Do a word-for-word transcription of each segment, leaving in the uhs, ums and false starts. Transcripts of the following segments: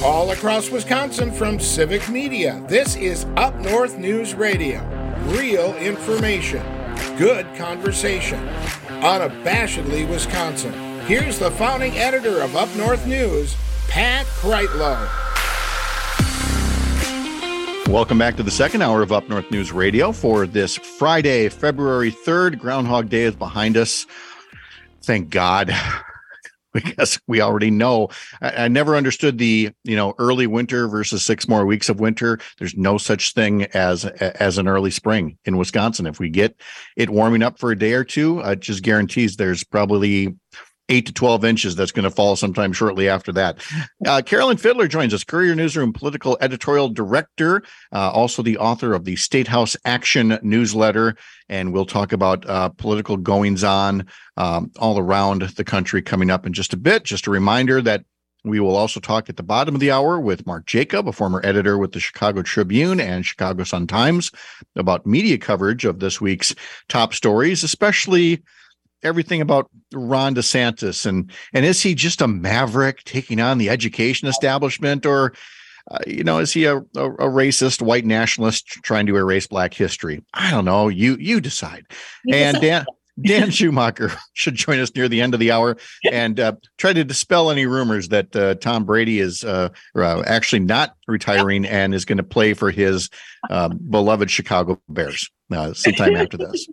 All across Wisconsin from Civic Media, this is Up North News Radio. Real information, good conversation, unabashedly Wisconsin. Here's the founding editor of Up North News, Pat Kreitlow. Welcome back to the second hour of Up North News Radio for this Friday, February third. Groundhog Day is behind us. Thank God. Because we already know. I, I never understood the, you know, early winter versus six more weeks of winter. There's no such thing as as an early spring in Wisconsin. If we get it warming up for a day or two, uh, it just guarantees there's probably eight to twelve inches that's going to fall sometime shortly after that. Uh, Carolyn Fiddler joins us, Courier Newsroom political editorial director, uh, also the author of the State House Action newsletter. And we'll talk about uh, political goings on um, all around the country coming up in just a bit. Just a reminder that we will also talk at the bottom of the hour with Mark Jacob, a former editor with the Chicago Tribune and Chicago Sun-Times, about media coverage of this week's top stories, especially everything about Ron DeSantis, and and is he just a maverick taking on the education establishment, or uh, you know, is he a, a, a racist white nationalist trying to erase Black history? I don't know. You you decide. You and decide. Dan Dan Schumacher should join us near the end of the hour and uh, try to dispel any rumors that uh, Tom Brady is uh, uh, actually not retiring and is going to play for his uh, beloved Chicago Bears uh, sometime after this.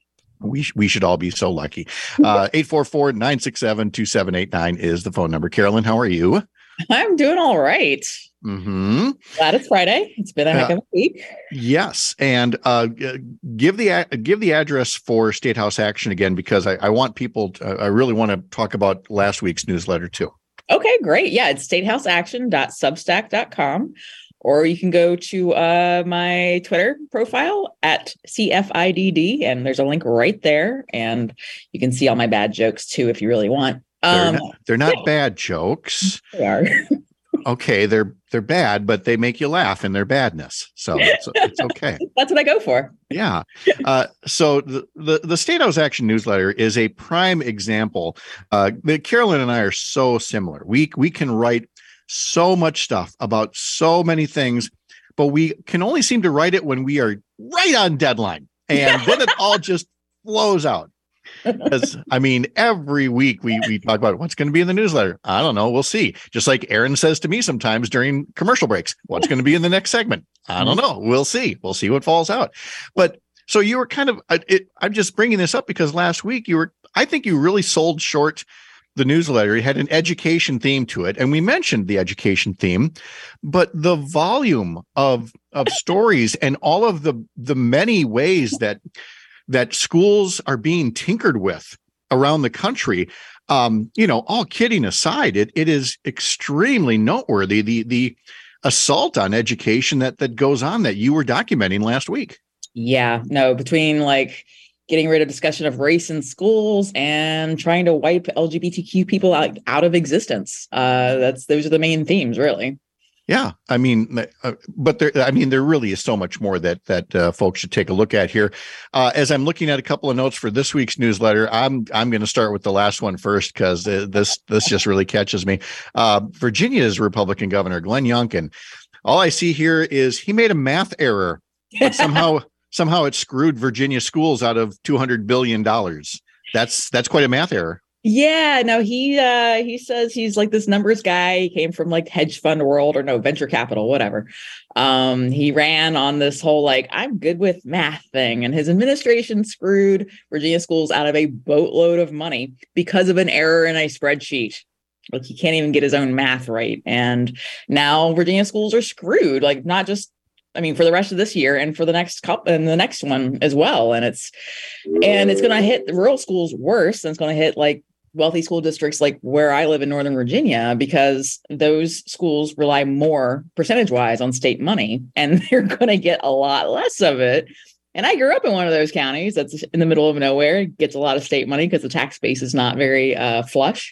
We sh- we should all be so lucky. Uh, eight four four, nine six seven, two seven eight nine is the phone number. Carolyn, how are you? I'm doing all right. Mm-hmm. Glad it's Friday. It's been a heck of a week. Yes. And uh, give the a- give the address for State House Action again, because I, I want people to, I really want to talk about last week's newsletter too. Okay, great. Yeah, it's statehouse action dot substack dot com. Or you can go to uh, my Twitter profile at C F I D D, and there's a link right there. And you can see all my bad jokes, too, if you really want. Um, they're not, they're not yeah. bad jokes. They are. Okay, they're they're bad, but they make you laugh in their badness. So it's, it's okay. That's what I go for. Yeah. Uh, so the, the, the State House Action newsletter is a prime example. Uh, Carolyn and I are so similar. We we can write so much stuff about so many things, but we can only seem to write it when we are right on deadline. And then it all just flows out. Because, I mean, every week we, we talk about what's going to be in the newsletter. I don't know. We'll see. Just like Aaron says to me sometimes during commercial breaks, what's going to be in the next segment? I don't know. We'll see. We'll see what falls out. But so you were kind of, it, I'm just bringing this up because last week you were, I think you really sold short the newsletter. It had an education theme to it, and we mentioned the education theme, but the volume of of stories and all of the the many ways that that schools are being tinkered with around the country, um, you know, all kidding aside, it it is extremely noteworthy, the the assault on education that that goes on that you were documenting last week. Yeah, no, between like getting rid of discussion of race in schools and trying to wipe L G B T Q people out, out of existence. Uh, that's those are the main themes, really. Yeah, I mean, uh, but there, I mean, there really is so much more that that uh, folks should take a look at here. Uh, as I'm looking at a couple of notes for this week's newsletter, I'm I'm going to start with the last one first because uh, this this just really catches me. Uh, Virginia's Republican governor Glenn Youngkin. All I see here is he made a math error, but somehow. Somehow it screwed Virginia schools out of two hundred billion dollars. That's that's quite a math error. Yeah, no, he uh, he says he's like this numbers guy. He came from like hedge fund world or no venture capital, whatever. Um, he ran on this whole like I'm good with math thing, and his administration screwed Virginia schools out of a boatload of money because of an error in a spreadsheet. Like he can't even get his own math right, and now Virginia schools are screwed. Like not just. I mean, for the rest of this year and for the next couple and the next one as well. And it's and it's going to hit the rural schools worse than it's going to hit like wealthy school districts like where I live in Northern Virginia, because those schools rely more percentage wise on state money and they're going to get a lot less of it. And I grew up in one of those counties that's in the middle of nowhere, gets a lot of state money because the tax base is not very uh, flush.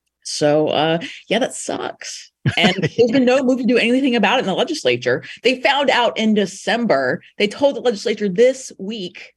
So, uh, yeah, that sucks. And there's been no move to do anything about it in the legislature. They found out in December. They told the legislature this week.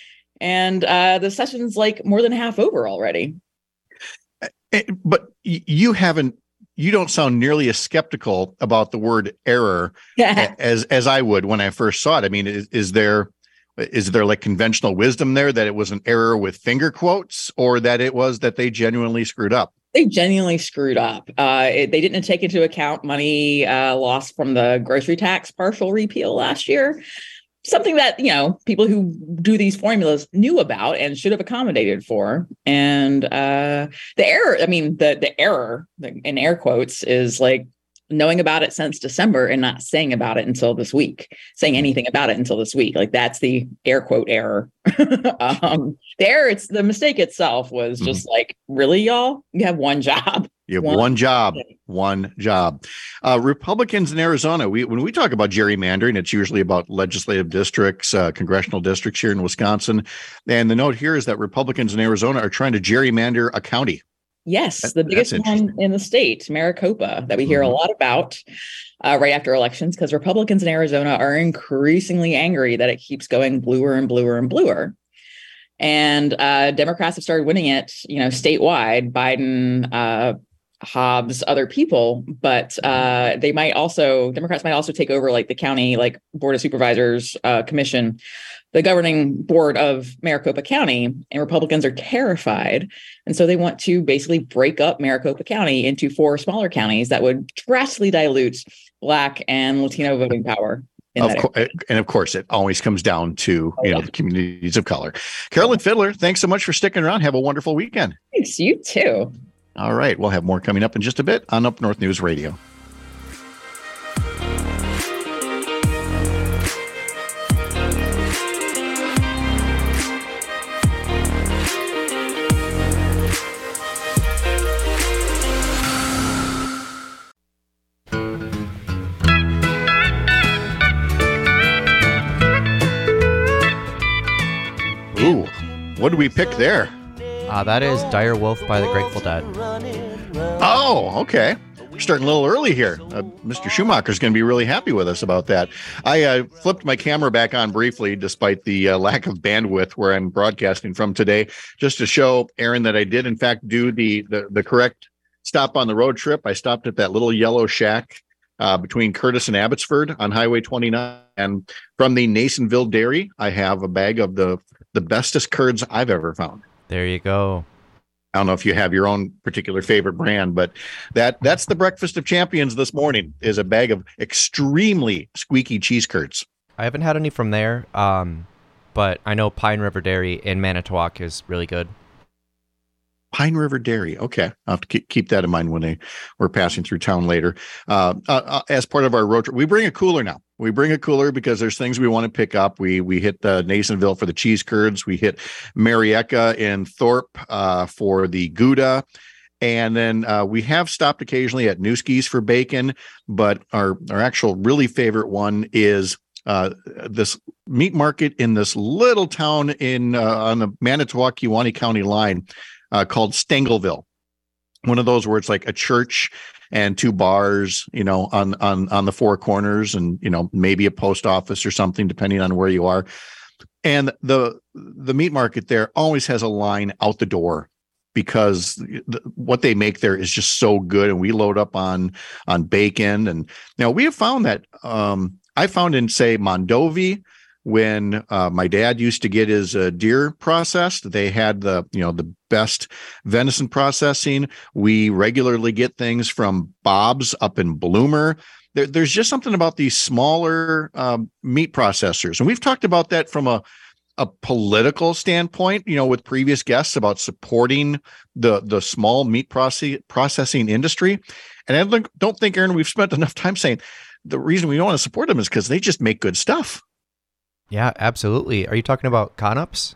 And uh, the session's like more than half over already. But you haven't you don't sound nearly as skeptical about the word error as as I would when I first saw it. I mean, is, is there is there like conventional wisdom there that it was an error with finger quotes, or that it was that they genuinely screwed up? They genuinely screwed up. Uh, it, they didn't take into account money uh, lost from the grocery tax partial repeal last year. Something that, you know, people who do these formulas knew about and should have accommodated for. And uh, the error, I mean, the the error in air quotes is like knowing about it since December and not saying about it until this week, saying anything about it until this week. Like that's the air quote error. um, the error, it's the mistake itself was just mm-hmm. like, really, y'all? You have one job. You have one, one job, one job. Uh, Republicans in Arizona, we when we talk about gerrymandering, it's usually about legislative districts, uh, congressional districts here in Wisconsin. And the note here is that Republicans in Arizona are trying to gerrymander a county. Yes, that, the biggest one in the state, Maricopa, that we hear mm-hmm. a lot about uh, right after elections, because Republicans in Arizona are increasingly angry that it keeps going bluer and bluer and bluer. And uh, Democrats have started winning it, you know, statewide. Biden, uh, Hobbs, other people, but uh, they might also, Democrats might also take over like the county, like Board of Supervisors uh, Commission, the governing board of Maricopa County, and Republicans are terrified. And so they want to basically break up Maricopa County into four smaller counties that would drastically dilute Black and Latino voting power. Of co- and of course, it always comes down to, oh, you know, yeah. the communities of color. Carolyn Fiddler, thanks so much for sticking around. Have a wonderful weekend. Thanks, you too. All right. We'll have more coming up in just a bit on Up North News Radio. Ooh, what did we pick there? Uh, that is Dire Wolf by the Grateful Dead. Oh, okay. We're starting a little early here. Uh, Mister Schumacher's going to be really happy with us about that. I uh, flipped my camera back on briefly, despite the uh, lack of bandwidth where I'm broadcasting from today, just to show Aaron that I did, in fact, do the the, the correct stop on the road trip. I stopped at that little yellow shack uh, between Curtis and Abbotsford on Highway twenty-nine. And from the Nasonville Dairy, I have a bag of the, the bestest curds I've ever found. There you go. I don't know if you have your own particular favorite brand, but that that's the breakfast of champions this morning, is a bag of extremely squeaky cheese curds. I haven't had any from there, um, but I know Pine River Dairy in Manitowoc is really good. Pine River Dairy. Okay. I'll have to keep, keep that in mind when they, we're passing through town later. Uh, uh, as part of our road trip, we bring a cooler now. We bring a cooler because there's things we want to pick up. We we hit uh, Nasonville for the cheese curds. We hit Marietta and Thorpe uh, for the Gouda. And then uh, we have stopped occasionally at Newski's for bacon. But our, our actual really favorite one is uh, this meat market in this little town in uh, on the Manitowoc-Kewaunee County line uh, called Stengelville. One of those where it's like a church and two bars, you know, on, on, on the four corners, and, you know, maybe a post office or something, depending on where you are. And the, the meat market there always has a line out the door because the, what they make there is just so good. And we load up on, on bacon. And now we have found that, um, I found in, say, Mondovi, when uh, my dad used to get his uh, deer processed, they had the, you know, the best venison processing. We regularly get things from Bob's up in Bloomer. There, there's just something about these smaller um, meat processors. And we've talked about that from a, a political standpoint, you know, with previous guests about supporting the, the small meat process, processing industry. And I don't, don't think, Aaron, we've spent enough time saying the reason we don't want to support them is because they just make good stuff. Yeah, absolutely. Are you talking about Conups?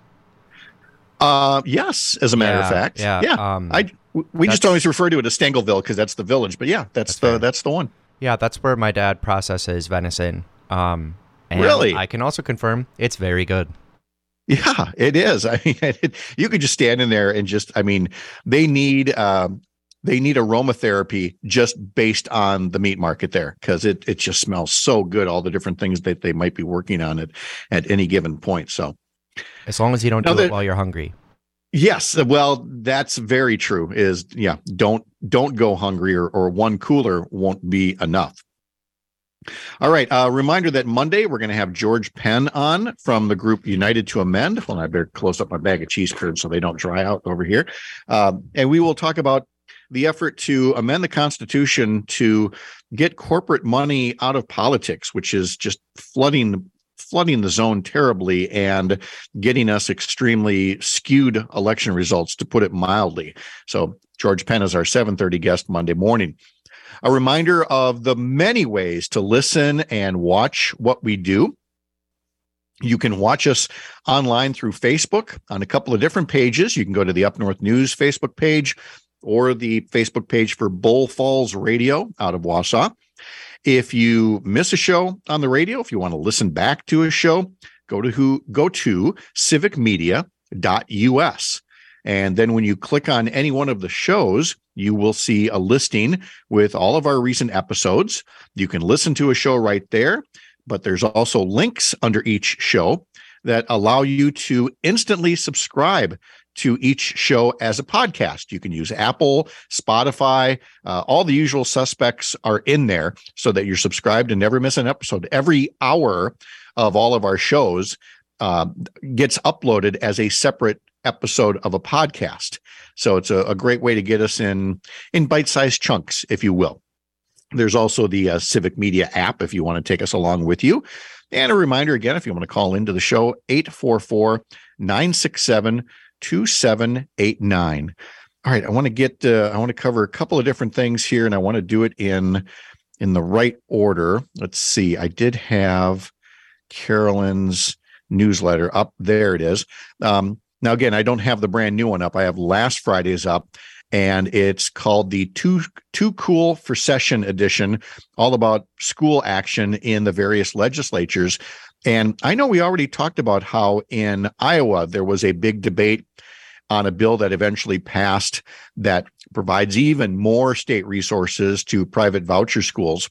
Uh, yes, as a matter yeah, of fact. Yeah. yeah. Um, I we just always refer to it as Stengelville because that's the village. But yeah, that's, that's the fair. that's the one. Yeah, that's where my dad processes venison. Um, and really? I can also confirm it's very good. Yeah, it is. I mean, it, you could just stand in there and just, I mean, they need um, they need aromatherapy just based on the meat market there because it it just smells so good. All the different things that they might be working on it at any given point. So, as long as you don't now do that, it while you're hungry. Yes, well, that's very true. Is yeah, don't don't go hungry, or, or one cooler won't be enough. All right. A uh, reminder that Monday we're going to have George Penn on from the group United to Amend. Well, I better close up my bag of cheese curds so they don't dry out over here. Um, and we will talk about the effort to amend the Constitution to get corporate money out of politics, which is just flooding flooding the zone terribly and getting us extremely skewed election results, to put it mildly. So George Penn is our seven thirty guest Monday morning. A reminder of the many ways to listen and watch what we do. You can watch us online through Facebook on a couple of different pages. You can go to the Up North News Facebook page or the Facebook page for Bull Falls Radio out of Wausau. If you miss a show on the radio, if you want to listen back to a show, go to who go to civic media dot U S. And then when you click on any one of the shows, you will see a listing with all of our recent episodes. You can listen to a show right there, but there's also links under each show that allow you to instantly subscribe to each show as a podcast. You can use Apple, Spotify, uh, all the usual suspects are in there so that you're subscribed and never miss an episode. Every hour of all of our shows uh, gets uploaded as a separate episode of a podcast. So it's a, a great way to get us in, in bite-sized chunks, if you will. There's also the uh, Civic Media app if you want to take us along with you. And a reminder again, if you want to call into the show, eight four four, nine six seven, two seven eight nine. All right, I want to get uh, I want to cover a couple of different things here, and I want to do it in in the right order. Let's see. I did have Carolyn's newsletter up. There it is. Um, now, again, I don't have the brand new one up. I have last Friday's up, and it's called the Too Too Cool for Session edition, all about school action in the various legislatures. And I know we already talked about how in Iowa there was a big debate on a bill that eventually passed that provides even more state resources to private voucher schools.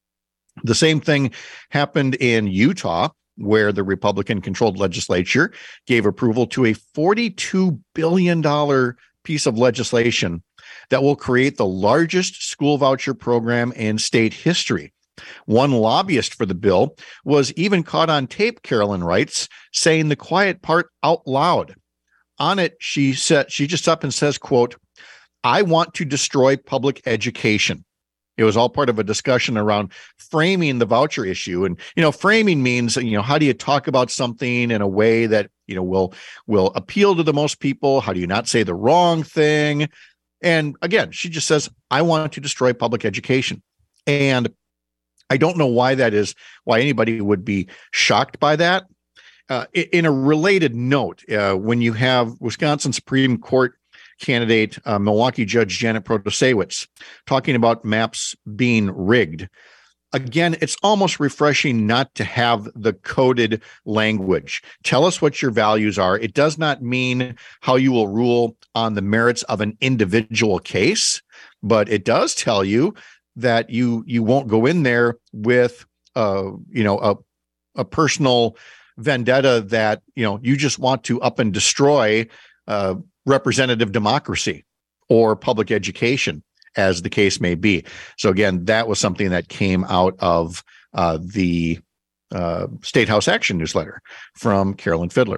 The same thing happened in Utah, where the Republican-controlled legislature gave approval to a forty-two billion dollars piece of legislation that will create the largest school voucher program in state history. One lobbyist for the bill was even caught on tape, Carolyn writes, saying the quiet part out loud. On it, she said, she just up and says, quote, "I want to destroy public education." It was all part of a discussion around framing the voucher issue. And, you know, framing means, you know, how do you talk about something in a way that, you know, will, will appeal to the most people? How do you not say the wrong thing? And again, she just says, I want to destroy public education. And I don't know why that is, why anybody would be shocked by that. Uh, in a related note, uh, when you have Wisconsin Supreme Court candidate, uh, Milwaukee Judge Janet Protasiewicz, talking about maps being rigged, again, it's almost refreshing not to have the coded language. Tell us what your values are. It does not mean how you will rule on the merits of an individual case, but it does tell you that you you won't go in there with uh you know a a personal vendetta that you know you just want to up and destroy uh representative democracy or public education, as the case may be. So again, that was something that came out of uh the uh State House Action newsletter from Carolyn Fiddler.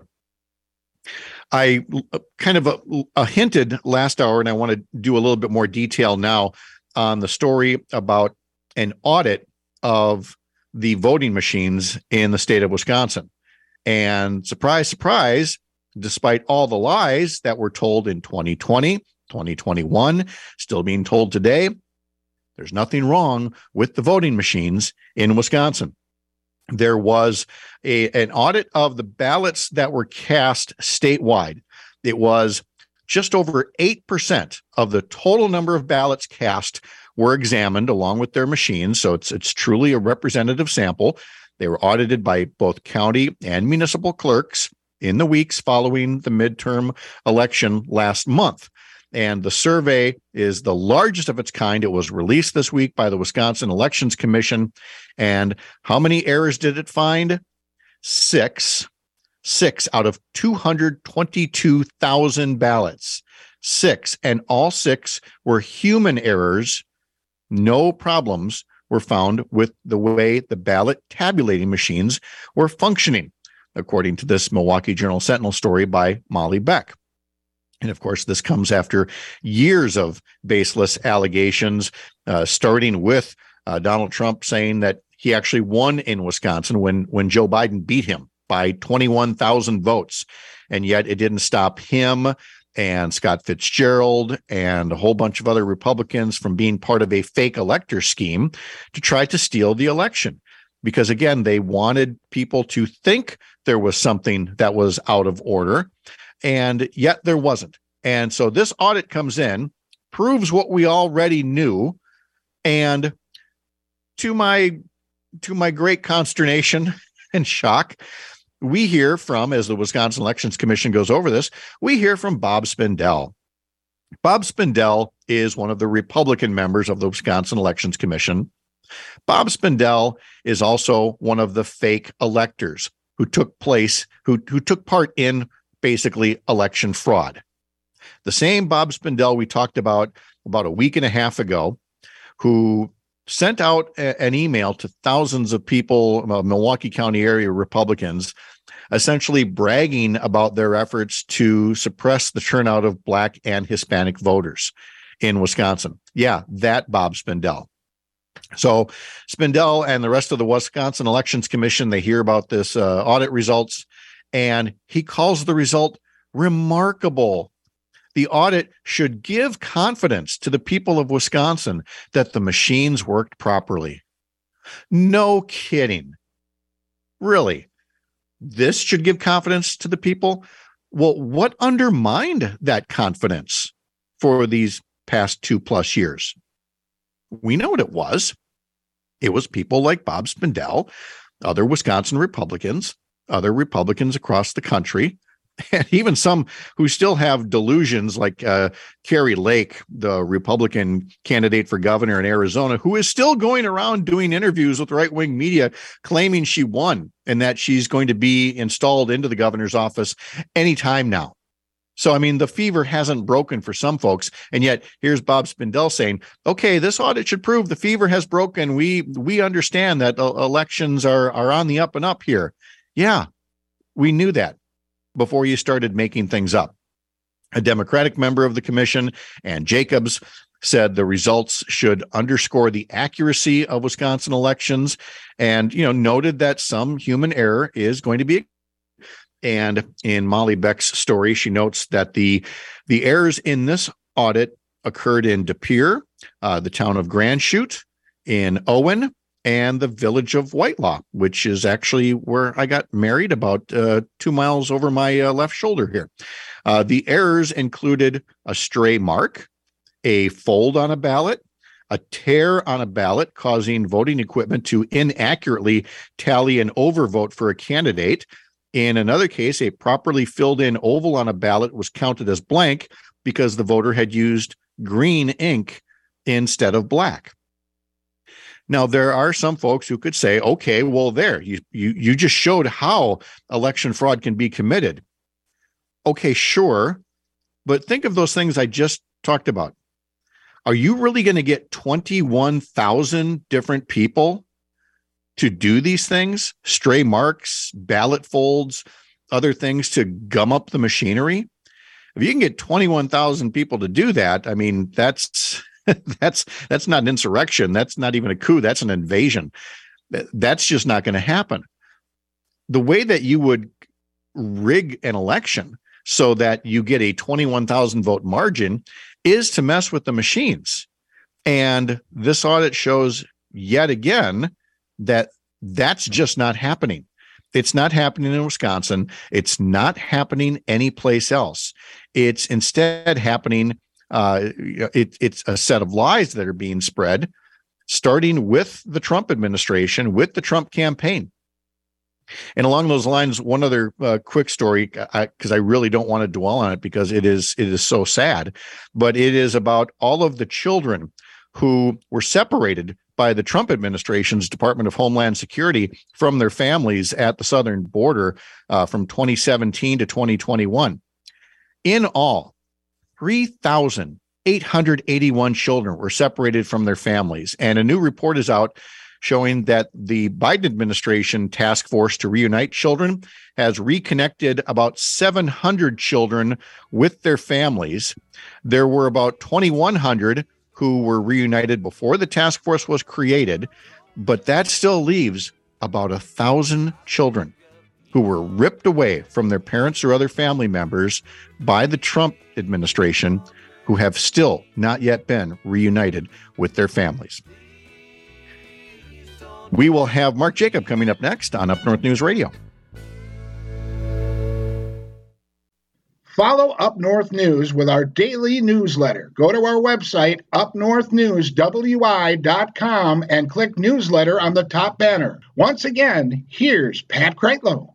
I kind of a, a hinted last hour, and I want to do a little bit more detail now on the story about an audit of the voting machines in the state of Wisconsin. And surprise, surprise, despite all the lies that were told in twenty twenty, twenty twenty-one, still being told today, there's nothing wrong with the voting machines in Wisconsin. There was a, an audit of the ballots that were cast statewide. It was just over eight percent of the total number of ballots cast were examined along with their machines. So it's it's truly a representative sample. They were audited by both county and municipal clerks in the weeks following the midterm election last month. And the survey is the largest of its kind. It was released this week by the Wisconsin Elections Commission. And how many errors did it find? Six. Six out of two hundred twenty-two thousand ballots. Six, and all six were human errors. No problems were found with the way the ballot tabulating machines were functioning, according to this Milwaukee Journal Sentinel story by Molly Beck. And of course, this comes after years of baseless allegations, uh, starting with uh, Donald Trump saying that he actually won in Wisconsin when, when Joe Biden beat him by twenty-one thousand votes. And yet it didn't stop him and Scott Fitzgerald and a whole bunch of other Republicans from being part of a fake elector scheme to try to steal the election. Because again, they wanted people to think there was something that was out of order, and yet there wasn't. And so this audit comes in, proves what we already knew, and to my to my great consternation and shock, we hear from, as the Wisconsin Elections Commission goes over this, we hear from Bob Spindell. Bob Spindell is one of the Republican members of the Wisconsin Elections Commission. Bob Spindell is also one of the fake electors who took place, who, who took part in basically election fraud. The same Bob Spindell we talked about about a week and a half ago, who sent out a, an email to thousands of people, uh, Milwaukee County area Republicans, essentially bragging about their efforts to suppress the turnout of Black and Hispanic voters in Wisconsin. Yeah, that Bob Spindell. So Spindell and the rest of the Wisconsin Elections Commission, they hear about this uh, audit results, and he calls the result remarkable. The audit should give confidence to the people of Wisconsin that the machines worked properly. No kidding. Really? This should give confidence to the people? Well, what undermined that confidence for these past two plus years? We know what it was. It was people like Bob Spindell, other Wisconsin Republicans, other Republicans across the country, and even some who still have delusions like uh, Carrie Lake, the Republican candidate for governor in Arizona, who is still going around doing interviews with right-wing media claiming she won and that she's going to be installed into the governor's office anytime now. So, I mean, the fever hasn't broken for some folks. And yet here's Bob Spindell saying, okay, this audit should prove the fever has broken. We we understand that uh, elections are, are on the up and up here. Yeah, we knew that before you started making things up. A Democratic member of the commission, Ann Jacobs, said the results should underscore the accuracy of Wisconsin elections, and, you know, noted that some human error is going to be. And in Molly Beck's story, she notes that the the errors in this audit occurred in De Pere, uh, the town of Grand Chute, in Owen, and the village of Whitelaw, which is actually where I got married, about uh, two miles over my uh, left shoulder here. Uh, the errors included a stray mark, a fold on a ballot, a tear on a ballot causing voting equipment to inaccurately tally an overvote for a candidate. In another case, a properly filled in oval on a ballot was counted as blank because the voter had used green ink instead of black. Now, there are some folks who could say, okay, well, there, you, you, you just showed how election fraud can be committed. Okay, sure. But think of those things I just talked about. Are you really going to get twenty-one thousand different people to do these things? Stray marks, ballot folds, other things to gum up the machinery? If you can get twenty-one thousand people to do that, I mean, that's that's that's not an insurrection. That's not even a coup. That's an invasion. That's just not going to happen. The way that you would rig an election so that you get a twenty-one thousand vote margin is to mess with the machines. And this audit shows yet again that that's just not happening. It's not happening in Wisconsin. It's not happening anyplace else. It's instead happening. Uh, it, it's a set of lies that are being spread, starting with the Trump administration, with the Trump campaign. And along those lines, one other uh, quick story, because I, I really don't want to dwell on it because it is it is so sad, but it is about all of the children who were separated by the Trump administration's Department of Homeland Security from their families at the southern border uh, from twenty seventeen to twenty twenty-one. In all, three thousand eight hundred eighty-one children were separated from their families. And a new report is out showing that the Biden administration task force to reunite children has reconnected about seven hundred children with their families. There were about twenty-one hundred who were reunited before the task force was created, but that still leaves about a thousand children who were ripped away from their parents or other family members by the Trump administration, who have still not yet been reunited with their families. We will have Mark Jacob coming up next on Up North News Radio. Follow Up North News with our daily newsletter. Go to our website, up north news w i dot com, and click newsletter on the top banner. Once again, here's Pat Kreitlow.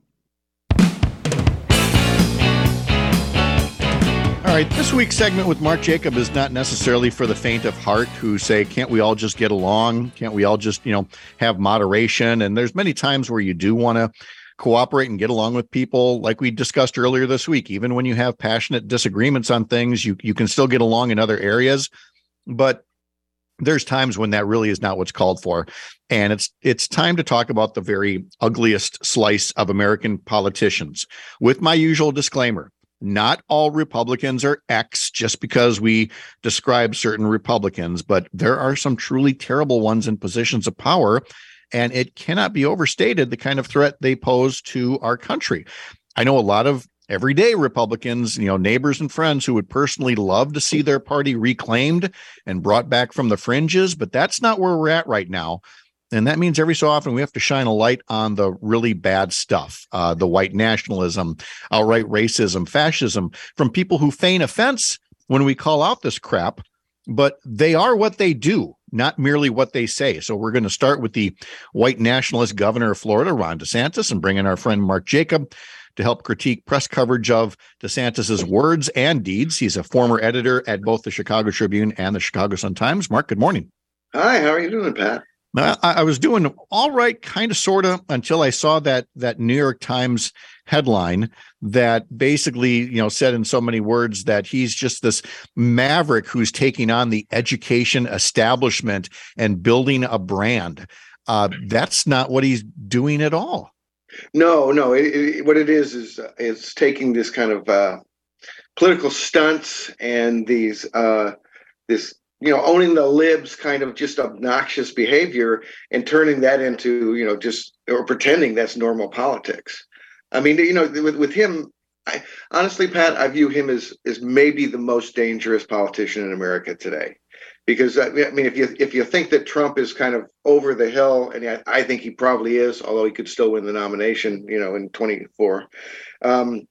All right, this week's segment with Mark Jacob is not necessarily for the faint of heart who say, can't we all just get along? Can't we all just, you know, have moderation? And there's many times where you do want to cooperate and get along with people, like we discussed earlier this week. Even when you have passionate disagreements on things, you, you can still get along in other areas. But there's times when that really is not what's called for. And it's it's time to talk about the very ugliest slice of American politicians. With my usual disclaimer, not all Republicans are X just because we describe certain Republicans, but there are some truly terrible ones in positions of power. And it cannot be overstated the kind of threat they pose to our country. I know a lot of everyday Republicans, you know, neighbors and friends who would personally love to see their party reclaimed and brought back from the fringes, but that's not where we're at right now. And that means every so often we have to shine a light on the really bad stuff, uh, the white nationalism, outright racism, fascism, from people who feign offense when we call out this crap, but they are what they do, not merely what they say. So we're going to start with the white nationalist governor of Florida, Ron DeSantis, and bring in our friend Mark Jacob to help critique press coverage of DeSantis's words and deeds. He's a former editor at both the Chicago Tribune and the Chicago Sun-Times. Mark, good morning. Hi, how are you doing, Pat? I, I was doing all right, kind of, sort of, until I saw that that New York Times headline that basically, you know, said in so many words that he's just this maverick who's taking on the education establishment and building a brand. Uh, that's not what he's doing at all. No, no. It, it, what it is is uh, it's taking this kind of uh, political stunts and these uh, this. you know, owning the libs kind of just obnoxious behavior and turning that into, you know, just, or pretending that's normal politics. I mean, you know, with, with him, I, honestly, Pat, I view him as, as maybe the most dangerous politician in America today. Because, I mean, if you if you think that Trump is kind of over the hill, and I, I think he probably is, although he could still win the nomination, you know, in twenty-four, um,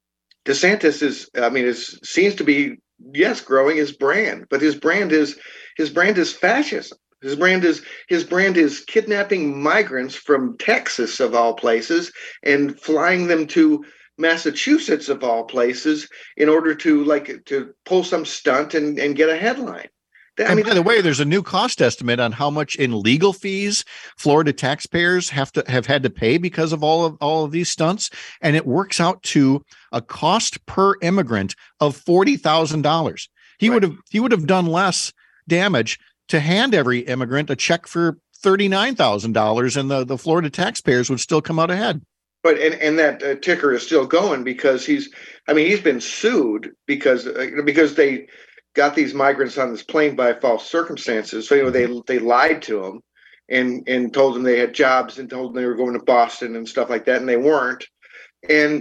DeSantis is, I mean, is seems to be, yes, growing his brand, but his brand is his brand is fascism. His brand is his brand is kidnapping migrants from Texas, of all places, and flying them to Massachusetts, of all places, in order to like to pull some stunt and, and get a headline. I mean, by the way, there's a new cost estimate on how much in legal fees Florida taxpayers have to have had to pay because of all of all of these stunts, and it works out to a cost per immigrant of forty thousand dollars. He right. would have he would have done less damage to hand every immigrant a check for thirty-nine thousand dollars, and the, the Florida taxpayers would still come out ahead. But and, and that uh, ticker is still going because he's I mean, he's been sued because uh, because they got these migrants on this plane by false circumstances. So, you know, they they lied to them and and told them they had jobs and told them they were going to Boston and stuff like that, and they weren't. And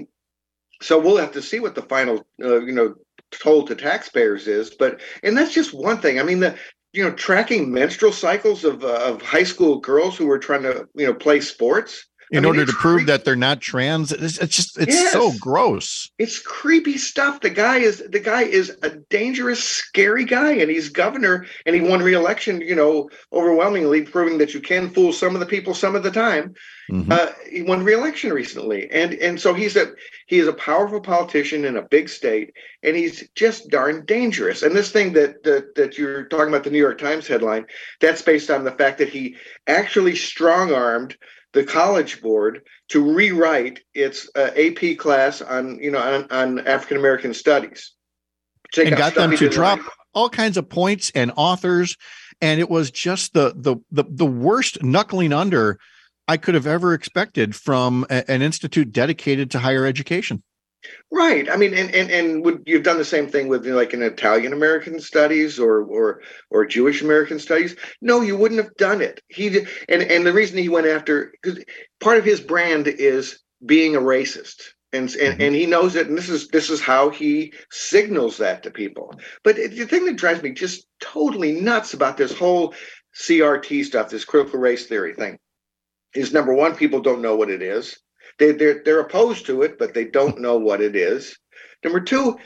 so we'll have to see what the final, uh, you know, toll to taxpayers is. But and that's just one thing. I mean, the you know, tracking menstrual cycles of uh, of high school girls who were trying to, you know, play sports. in I mean, order it's to prove creepy. that they're not trans. It's, it's just, it's Yes. so gross. It's creepy stuff. The guy is the guy is a dangerous, scary guy, and he's governor, and he won re-election, you know, overwhelmingly, proving that you can fool some of the people some of the time. Mhm. Uh, he won re-election recently, and and so he's a he is a powerful politician in a big state, and he's just darn dangerous. And this thing that that, that you're talking about, the New York Times headline, that's based on the fact that he actually strong-armed the College Board to rewrite its uh, A P class on you know on, on African American studies, Take and out got stuff them he to didn't drop like. all kinds of points and authors. And it was just the, the, the, the worst knuckling under I could have ever expected from a, an institute dedicated to higher education. Right. I mean, and and and would you've done the same thing with, you know, like in Italian American studies or or or Jewish American studies? No, you wouldn't have done it. He did, and and the reason he went after, because part of his brand is being a racist, and and, Mhm. and he knows it, and this is this is how he signals that to people. But it, the thing that drives me just totally nuts about this whole C R T stuff, this critical race theory thing, is number one, people don't know what it is. They, they're, they're opposed to it, but they don't know what it is. Number two,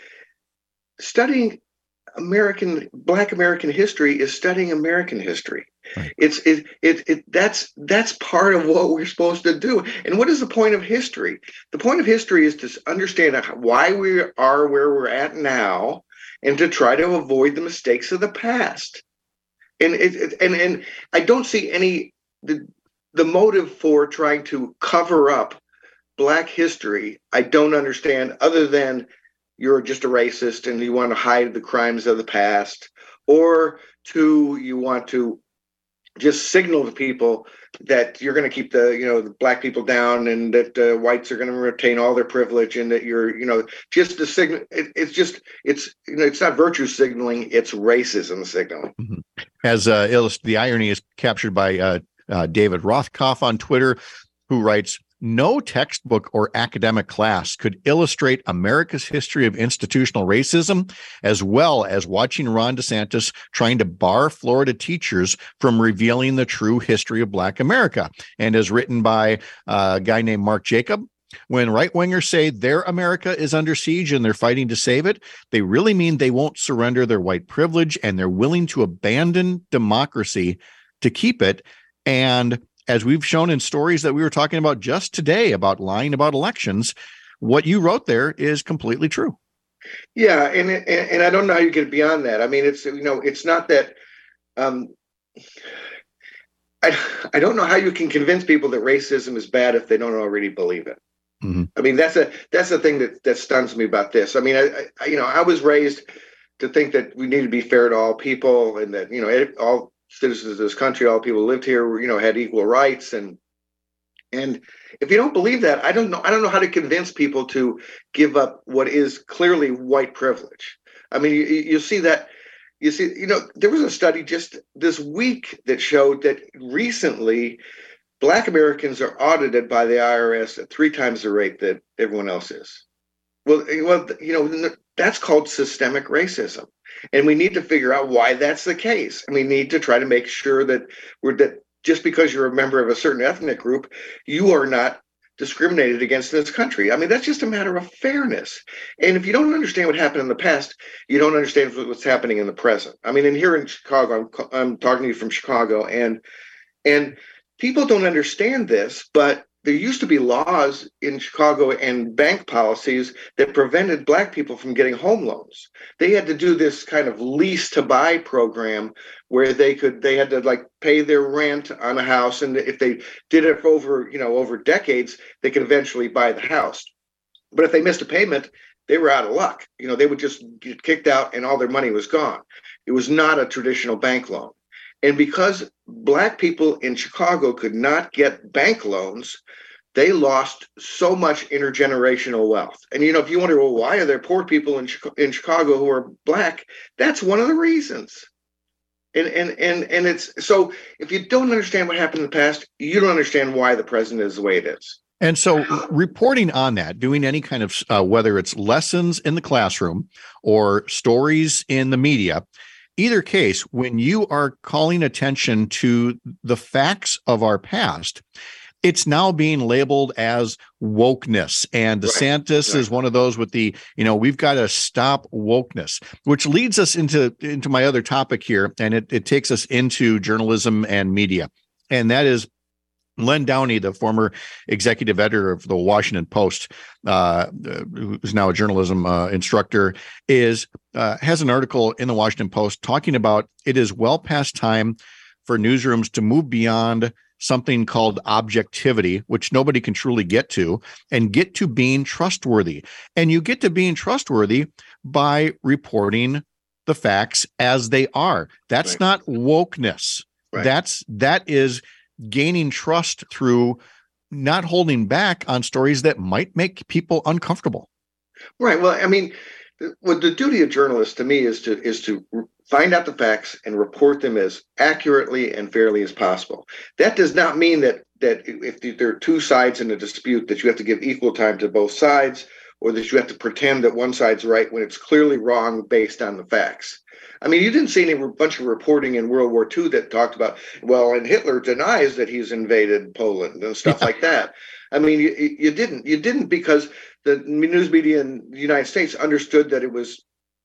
studying American, Black American history is studying American history. Right. It's it, it it that's that's part of what we're supposed to do. And what is the point of history? The point of history is to understand why we are where we're at now, and to try to avoid the mistakes of the past. And it, it and and I don't see any the the motive for trying to cover up Black history. I don't understand, other than you're just a racist and you want to hide the crimes of the past, or two, you want to just signal to people that you're going to keep the, you know, the Black people down, and that uh, whites are going to retain all their privilege, and that you're, you know, just the signal. It, it's just, it's, you know, it's not virtue signaling, it's racism signaling. Mm-hmm. As uh, illust- the irony is captured by uh, uh, David Rothkopf on Twitter, who writes, "No textbook or academic class could illustrate America's history of institutional racism as well as watching Ron DeSantis trying to bar Florida teachers from revealing the true history of Black America." And as written by a guy named Mark Jacob, when right-wingers say their America is under siege and they're fighting to save it, they really mean they won't surrender their white privilege, and they're willing to abandon democracy to keep it. And as we've shown in stories that we were talking about just today about lying about elections, what you wrote there is completely true. Yeah, and and, and I don't know how you get beyond that. I mean, it's, you know, it's not that. Um, I I don't know how you can convince people that racism is bad if they don't already believe it. Mm-hmm. I mean, that's a that's the thing that that stuns me about this. I mean, I, I you know I was raised to think that we need to be fair to all people, and that, you know, all citizens of this country, all people who lived here, you know, had equal rights. And and if you don't believe that, I don't know. I don't know how to convince people to give up what is clearly white privilege. I mean, you, you see that, you see, you know, there was a study just this week that showed that recently Black Americans are audited by the I R S at three times the rate that everyone else is. Well, well, you know, that's called systemic racism. And we need to figure out why that's the case. And we need to try to make sure that we're that just because you're a member of a certain ethnic group, you are not discriminated against in this country. I mean, that's just a matter of fairness. And if you don't understand what happened in the past, you don't understand what's happening in the present. I mean, and here in Chicago, I'm, I'm talking to you from Chicago, and and people don't understand this, but there used to be laws in Chicago and bank policies that prevented Black people from getting home loans. They had to do this kind of lease to buy program where they could, they had to like pay their rent on a house. And if they did it for over, you know, over decades, they could eventually buy the house. But if they missed a payment, they were out of luck. You know, they would just get kicked out and all their money was gone. It was not a traditional bank loan. And because Black people in Chicago could not get bank loans, they lost so much intergenerational wealth. And, you know, if you wonder, well, why are there poor people in in Chicago who are Black? That's one of the reasons. And and and and it's so if you don't understand what happened in the past, you don't understand why the present is the way it is. And so reporting on that, doing any kind of, uh, whether it's lessons in the classroom or stories in the media, either case, when you are calling attention to the facts of our past, it's now being labeled as wokeness. And DeSantis right. is one of those with the, you know, we've got to stop wokeness, which leads us into, into my other topic here. And it, it takes us into journalism and media. And that is Len Downey, the former executive editor of the Washington Post, uh, who's now a journalism uh, instructor, is uh, has an article in the Washington Post talking about it is well past time for newsrooms to move beyond something called objectivity, which nobody can truly get to, and get to being trustworthy. And you get to being trustworthy by reporting the facts as they are. That's right. not wokeness. Right. That's that is gaining trust through not holding back on stories that might make people uncomfortable. Right. Well, I mean, what the duty of journalists to me is to is to find out the facts and report them as accurately and fairly as possible. That does not mean that that if there are two sides in a dispute that you have to give equal time to both sides, or that you have to pretend that one side's right when it's clearly wrong based on the facts. I mean, you didn't see any bunch of reporting in World War Two that talked about, well, and Hitler denies that he's invaded Poland and stuff like that. I mean, you, you didn't. You didn't because the news media in the United States understood that it was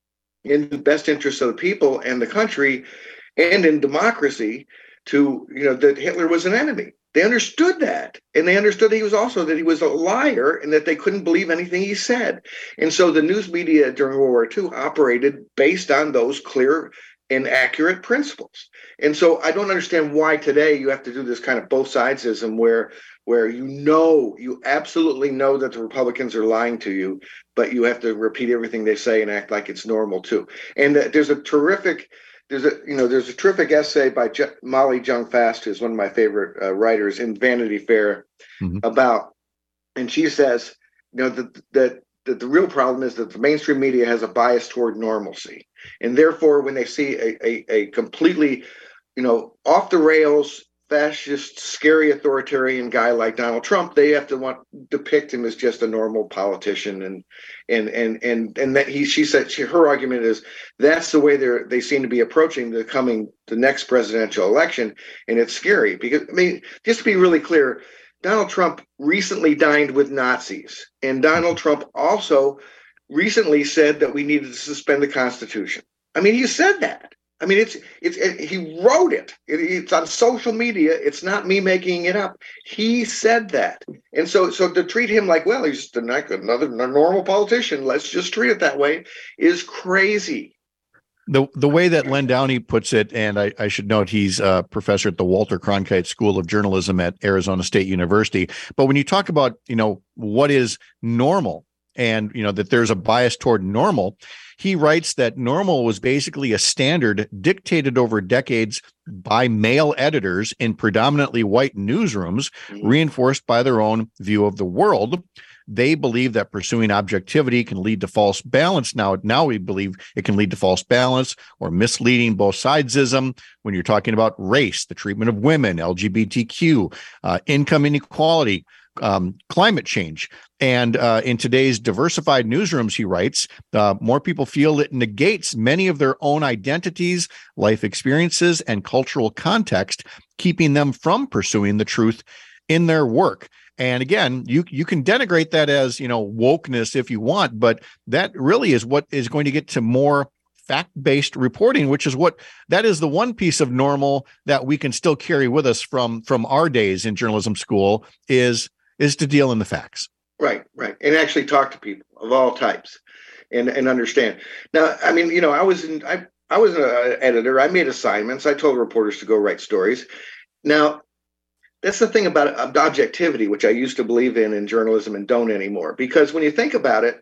in the best interest of the people and the country and in democracy to, you know, that Hitler was an enemy. They understood that. And they understood that he was also that he was a liar and that they couldn't believe anything he said. And so the news media during World War Two operated based on those clear and accurate principles. And so I don't understand why today you have to do this kind of both sidesism where where you know, you absolutely know that the Republicans are lying to you, but you have to repeat everything they say and act like it's normal too. And there's a terrific There's a you know there's a terrific essay by Je- Molly Jong-Fast, who's one of my favorite uh, writers, in Vanity Fair mm-hmm. about, and she says, you know, that that that the real problem is that the mainstream media has a bias toward normalcy, and therefore when they see a a, a completely, you know, off the rails, fascist, scary authoritarian guy like Donald Trump, they have to want depict him as just a normal politician, and and and and and that he she said she, her argument is that's the way they they seem to be approaching the coming the next presidential election, and it's scary because I mean, just to be really clear, Donald Trump recently dined with Nazis, and Donald Trump also recently said that we needed to suspend the Constitution. I mean, he said that. I mean, it's it's it, he wrote it. it. It's on social media. It's not me making it up. He said that, and so so to treat him like, well, he's just another normal politician. Let's just treat it that way is crazy. The the way that Len Downey puts it, and I, I should note he's a professor at the Walter Cronkite School of Journalism at Arizona State University. But when you talk about, you know, what is normal, and you know that there's a bias toward normal. He writes that normal was basically a standard dictated over decades by male editors in predominantly white newsrooms, mm-hmm. reinforced by their own view of the world. They believe that pursuing objectivity can lead to false balance. Now, now we believe it can lead to false balance or misleading both sidesism when you're talking about race, the treatment of women, L G B T Q, uh, income inequality, Um, climate change. And uh, in today's diversified newsrooms, he writes, uh, more people feel it negates many of their own identities, life experiences, and cultural context, keeping them from pursuing the truth in their work. And again, you you can denigrate that as, you know, wokeness if you want, but that really is what is going to get to more fact-based reporting, which is what that is the one piece of normal that we can still carry with us from from our days in journalism school is is to deal in the facts. Right, right. And actually talk to people of all types and, and understand. Now, I mean, you know, I was in, I, I was an editor. I made assignments. I told reporters to go write stories. Now, that's the thing about objectivity, which I used to believe in in journalism and don't anymore. Because when you think about it,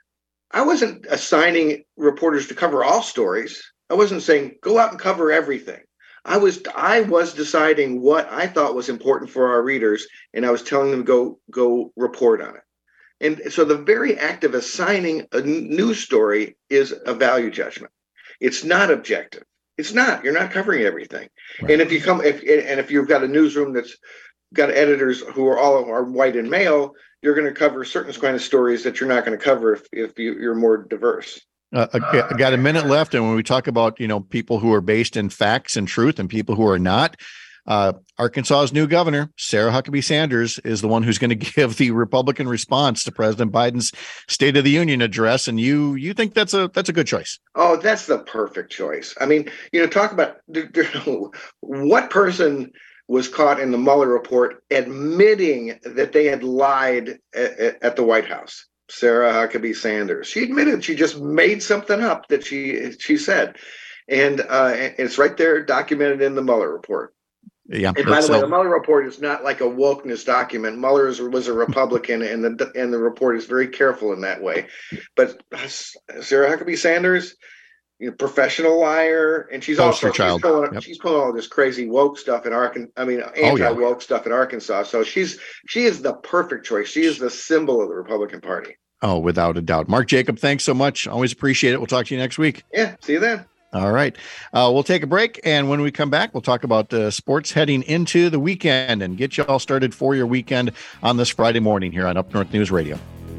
I wasn't assigning reporters to cover all stories. I wasn't saying, go out and cover everything. I was I was deciding what I thought was important for our readers, and I was telling them to go go report on it. And so the very act of assigning a news story is a value judgment. It's not objective. It's not. You're not covering everything. Right. And if you come if and if you've got a newsroom that's got editors who are all are white and male, you're going to cover certain kind of stories that you're not going to cover if if you, you're more diverse. Uh, I got a minute left, and when we talk about, you know, people who are based in facts and truth and people who are not, Uh, Arkansas's new governor, Sarah Huckabee Sanders, is the one who's going to give the Republican response to President Biden's State of the Union address. And you you think that's a that's a good choice? Oh, that's the perfect choice. I mean, you know, talk about what person was caught in the Mueller report admitting that they had lied at, at the White House? Sarah Huckabee Sanders. She admitted she just made something up that she she said. And uh, it's right there documented in the Mueller report. Yeah. And by the so, way, the Mueller report is not like a wokeness document. Mueller is, was a Republican, and the and the report is very careful in that way. But Sarah Huckabee Sanders, you know, professional liar, and she's Poster also child. She's pulling, Yep. she's pulling all this crazy woke stuff in Arkansas. I mean, anti-woke oh, yeah. stuff in Arkansas. So she's she is the perfect choice. She is the symbol of the Republican Party. Oh, without a doubt. Mark Jacob, thanks so much. Always appreciate it. We'll talk to you next week. Yeah. See you then. All right. Uh, we'll take a break. And when we come back, we'll talk about uh, sports heading into the weekend and get you all started for your weekend on this Friday morning here on Up North News Radio.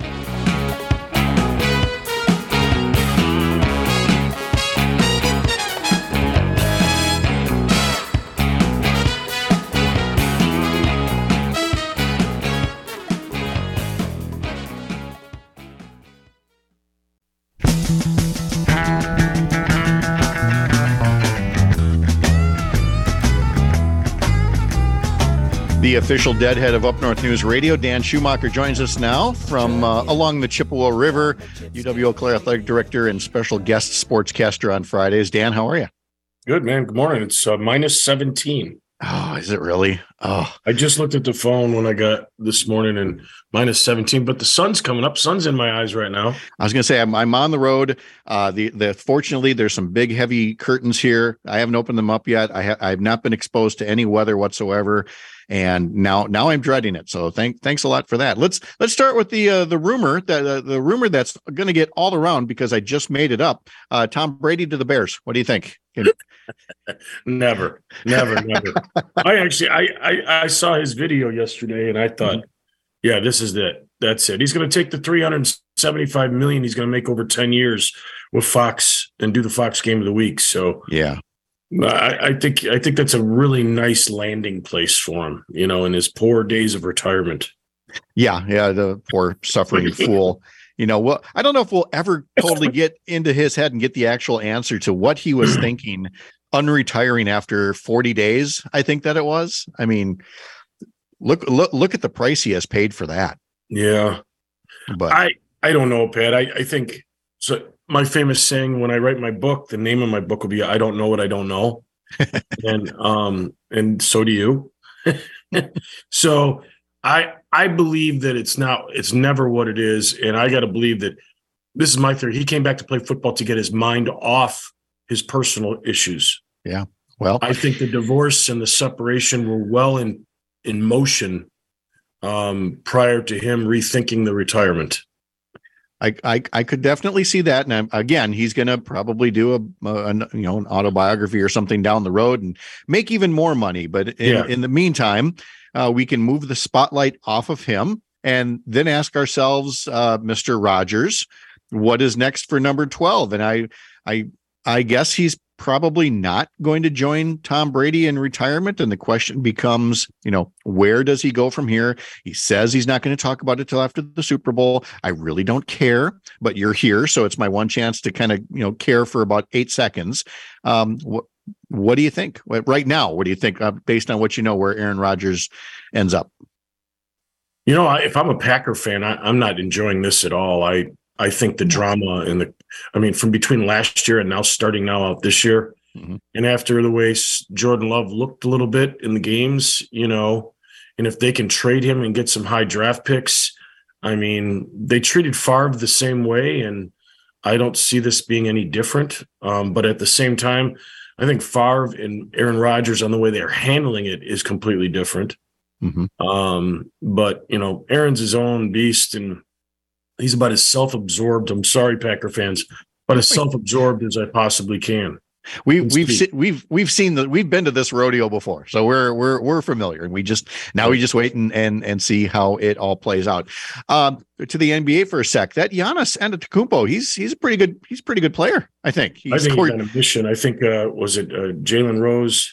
The official deadhead of Up North News Radio, Dan Schumacher, joins us now from uh, along the Chippewa River, U W Eau Claire Athletic Director and special guest sportscaster on Fridays. Dan, how are you? Good, man. Good morning. It's uh, minus seventeen. Oh, is it really? Oh, I just looked at the phone when I got this morning and minus seventeen, but the sun's coming up. Sun's in my eyes right now. I was going to say, I'm, I'm on the road. Uh, the, the, fortunately, there's some big, heavy curtains here. I haven't opened them up yet. I ha- I've not been exposed to any weather whatsoever. And now, now I'm dreading it. So thank, thanks a lot for that. Let's, let's start with the, uh, the rumor that uh, the rumor that's going to get all around because I just made it up. Uh, Tom Brady to the Bears. What do you think? never, never, never. I actually, I, I, I saw his video yesterday and I thought, mm-hmm. yeah, this is it. That's it. He's going to take the three hundred seventy-five million he's going to make over ten years with Fox and do the Fox game of the week. So yeah. I, I think I think that's a really nice landing place for him, you know, in his poor days of retirement. Yeah, yeah, the poor suffering fool. You know, well, I don't know if we'll ever totally get into his head and get the actual answer to what he was thinking unretiring after forty days. I think that it was. I mean, look, look, look at the price he has paid for that. Yeah, but I, I don't know, Pat. I, I think so. My famous saying when I write my book, the name of my book will be "I don't know what I don't know," and um, and so do you. So I I believe that it's not it's never what it is, and I got to believe that this is my theory. He came back to play football to get his mind off his personal issues. Yeah, well, I think the divorce and the separation were well in in motion um, prior to him rethinking the retirement. I, I I could definitely see that, and I'm, again, he's going to probably do a, a you know an autobiography or something down the road and make even more money. But in, yeah. in the meantime, uh, we can move the spotlight off of him and then ask ourselves, uh, Mister Rogers, what is next for number twelve? And I I I guess he's probably not going to join Tom Brady in retirement. And the question becomes, you know, where does he go from here? He says he's not going to talk about it till after the Super Bowl. I really don't care, but you're here. So it's my one chance to kind of, you know, care for about eight seconds. Um, what, what do you think right now? What do you think uh, based on what you know, where Aaron Rodgers ends up? You know, if I'm a Packer fan, I, I'm not enjoying this at all. I, I think the drama and the, I mean, from between last year and now starting now out this year, mm-hmm. and after the way Jordan Love looked a little bit in the games, you know, and if they can trade him and get some high draft picks, I mean, they treated Favre the same way, and I don't see this being any different. Um, but at the same time, I think Favre and Aaron Rodgers on the way they're handling it is completely different. Mm-hmm. Um, but, you know, Aaron's his own beast, and he's about as self-absorbed. I'm sorry, Packer fans, but as self-absorbed as I possibly can. We we've se- we've we've seen the we've been to this rodeo before, so we're we're we're familiar, and we just now we just wait and and and see how it all plays out. Um, to the N B A for a sec, that Giannis Antetokounmpo, he's he's a pretty good he's a pretty good player. I think. He's I think scored- he's on a mission. I think uh, was it uh, Jalen Rose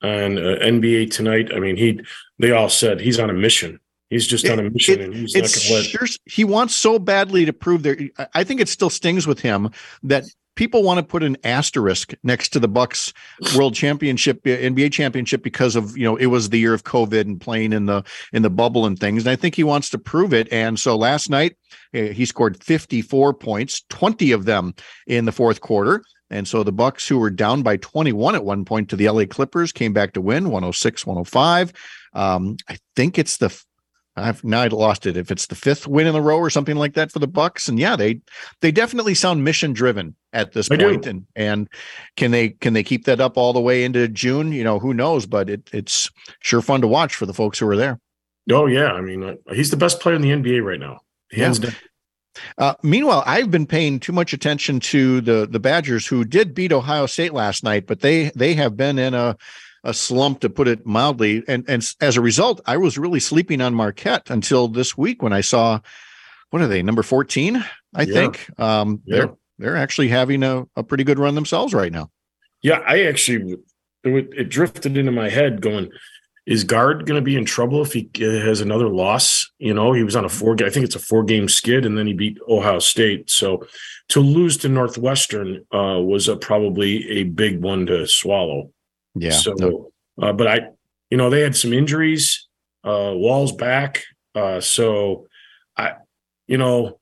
and uh, N B A Tonight. I mean, he they all said he's on a mission. He's just it, on a mission, it, and he's not going to let. Sure, he wants so badly to prove there. I think it still stings with him that people want to put an asterisk next to the Bucks World Championship, N B A championship, because of, you know, it was the year of COVID and playing in the in the bubble and things. And I think he wants to prove it. And so last night he scored fifty-four points, twenty of them in the fourth quarter. And so the Bucks, who were down by twenty-one at one point to the L A Clippers, came back to win one oh six one oh five. Um, I think it's the I've now I lost it. If it's the fifth win in a row or something like that for the Bucks, and yeah, they they definitely sound mission driven at this I point. do. And and can they can they keep that up all the way into June? You know, who knows? But it it's sure fun to watch for the folks who are there. Oh yeah, I mean, uh, he's the best player in the N B A right now, hands Yeah. down. Uh, meanwhile, I've been paying too much attention to the the Badgers, who did beat Ohio State last night, but they they have been in a a slump, to put it mildly. And, and as a result, I was really sleeping on Marquette until this week when I saw, what are they, number fourteen, I Yeah. think. Um, Yeah. They're they're actually having a, a pretty good run themselves right now. Yeah, I actually it, would- it drifted into my head going, is Guard going to be in trouble if he uh, has another loss? You know, he was on a four. I think it's a four game skid, and then he beat Ohio State. So to lose to Northwestern uh, was a, probably a big one to swallow. Yeah. So, no. uh, but I, you know, they had some injuries. Uh, Wall's back. Uh, so I, you know,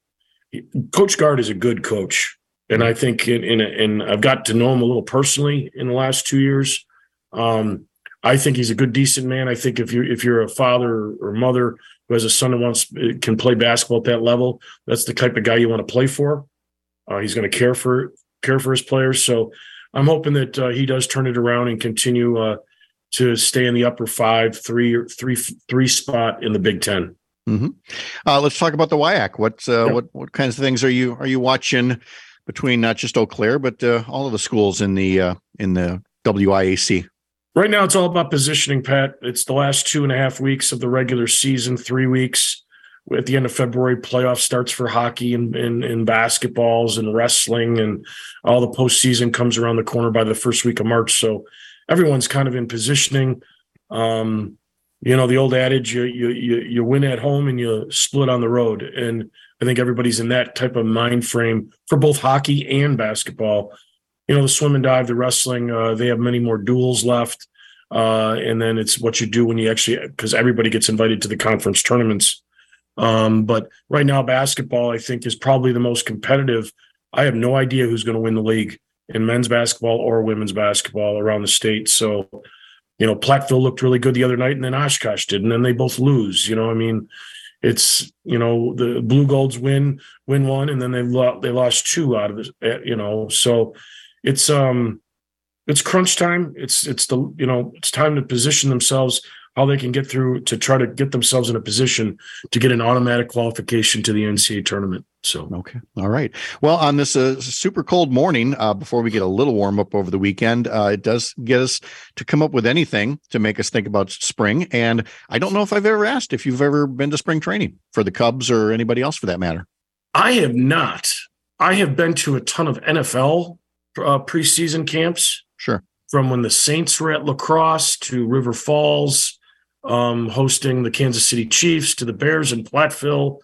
Coach Guard is a good coach, and I think in in, a, in I've got to know him a little personally in the last two years. Um, I think he's a good, decent man. I think if you if you're a father or mother who has a son that wants can play basketball at that level, that's the type of guy you want to play for. Uh, he's going to care for care for his players. So I'm hoping that uh, he does turn it around and continue uh, to stay in the upper five, three or three three spot in the Big Ten. Mm-hmm. Uh, let's talk about the W I A C. What uh, Yep. what what kinds of things are you are you watching between not just Eau Claire but uh, all of the schools in the uh, in the W I A C? Right now, it's all about positioning, Pat. It's the last two and a half weeks of the regular season, three weeks. At the end of February, playoff starts for hockey and, and, and basketballs and wrestling, and all the postseason comes around the corner by the first week of March. So everyone's kind of in positioning. Um, you know, the old adage, you, you, you, you win at home and you split on the road. And I think everybody's in that type of mind frame for both hockey and basketball. You know, the swim and dive, the wrestling, uh, they have many more duels left. Uh, and then it's what you do when you actually, because everybody gets invited to the conference tournaments. Um, but right now, basketball, I think, is probably the most competitive. I have no idea who's going to win the league in men's basketball or women's basketball around the state. So, you know, Platteville looked really good the other night, and then Oshkosh did, and then they both lose. You know, I mean, it's, you know, the Blue Golds win, win one, and then they lo- they lost two out of this, you know, so it's, um, it's crunch time. It's, it's the, you know, it's time to position themselves how they can get through to try to get themselves in a position to get an automatic qualification to the N C A A tournament. So, okay. All right. Well, on this uh, super cold morning, uh, before we get a little warm up over the weekend, uh, it does get us to come up with anything to make us think about spring. And I don't know if I've ever asked if you've ever been to spring training for the Cubs or anybody else for that matter. I have not. I have been to a ton of N F L uh, preseason camps. Sure. From when the Saints were at La Crosse to River Falls, um, hosting the Kansas City Chiefs, to the Bears in Platteville.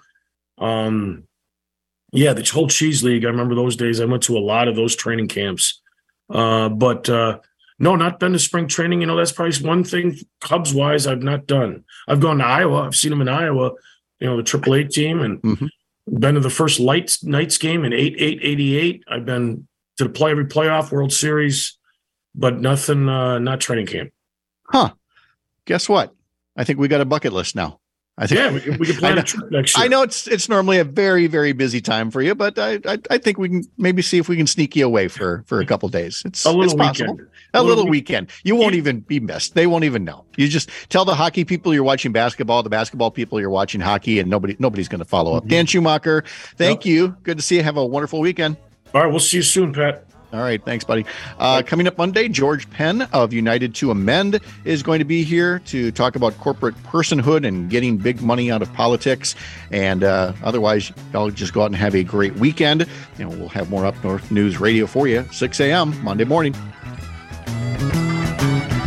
Um, yeah, the whole Cheese League. I remember those days. I went to a lot of those training camps. Uh, but uh, no, not been to spring training. You know, that's probably one thing Cubs-wise I've not done. I've gone to Iowa. I've seen them in Iowa, you know, the triple A team, and mm-hmm. been to the first Lights Knights game in eight eight eighty-eight. I've been to the play every playoff, World Series, but nothing, uh, not training camp. Huh. Guess what? I think we got a bucket list now. I think yeah, we can, we can plan a trip next year. I know it's it's normally a very, very busy time for you, but I I, I think we can maybe see if we can sneak you away for, for a couple of days. It's a little it's possible. weekend. A, a little, little weekend. weekend. You won't even be missed. They won't even know. You just tell the hockey people you're watching basketball, the basketball people you're watching hockey, and nobody nobody's going to follow up. Mm-hmm. Dan Schumacher, thank yep. you. Good to see you. Have a wonderful weekend. All right, we'll see you soon, Pat. All right. Thanks, buddy. Uh, coming up Monday, George Penn of United to Amend is going to be here to talk about corporate personhood and getting big money out of politics. And uh, otherwise, y'all just go out and have a great weekend. You know, we'll have more Up North News Radio for you, six a.m. Monday morning.